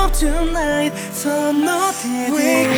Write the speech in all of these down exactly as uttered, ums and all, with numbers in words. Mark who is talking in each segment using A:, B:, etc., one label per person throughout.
A: up tonight その手で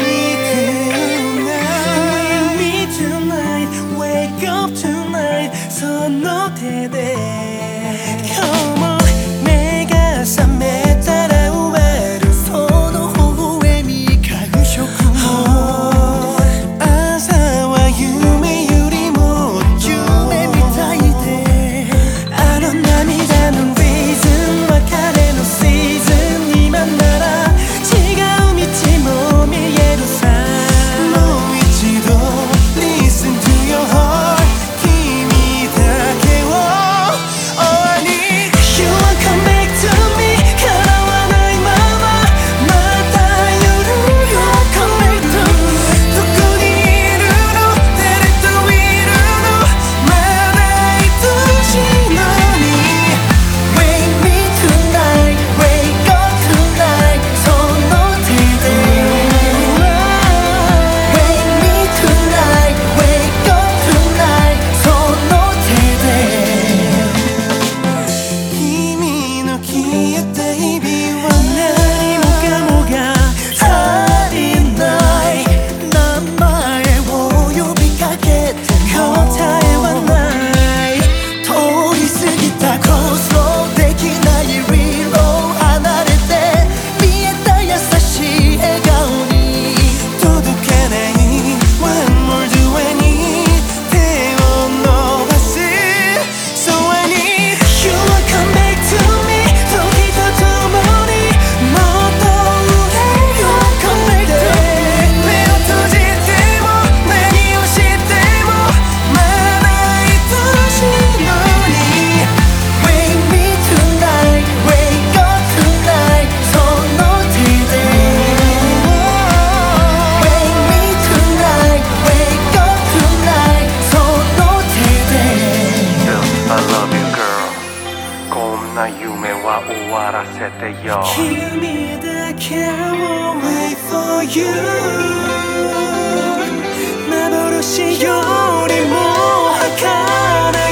A: Wake me tonight Wake up tonight その手で Come on 目が覚めたら終わるその微笑み感触も朝は夢よりも夢みたいであの涙のリズム別れのシーズン今なら違う道も見えるさもう一度 Listen to your heart 君だけを All I need You wanna come back to me 叶わないまままた夜 You wanna come back to me どこにいるの誰といるのまだ愛しいのに Wake me tonight Wake up tonight その手で Wake me tonight Wake up tonight その手で君の消えた日々は何もかもが足りない名前を呼びかけても答えはない通り過ぎたコースをできないリロー離れて見えた優しい笑顔に届かない One more do I need 手を伸ばす So I need You wanna come back to me 時とともにもっと上 You wanna come back to me 目を閉じても何をしてもまだ愛しいのに Wake me tonight Wake up tonight その手で Wake me tonight Wake up tonight その手で
B: I love you girl こんな夢は終わらせてよ
A: 君だけを Wait for you 幻よりも儚い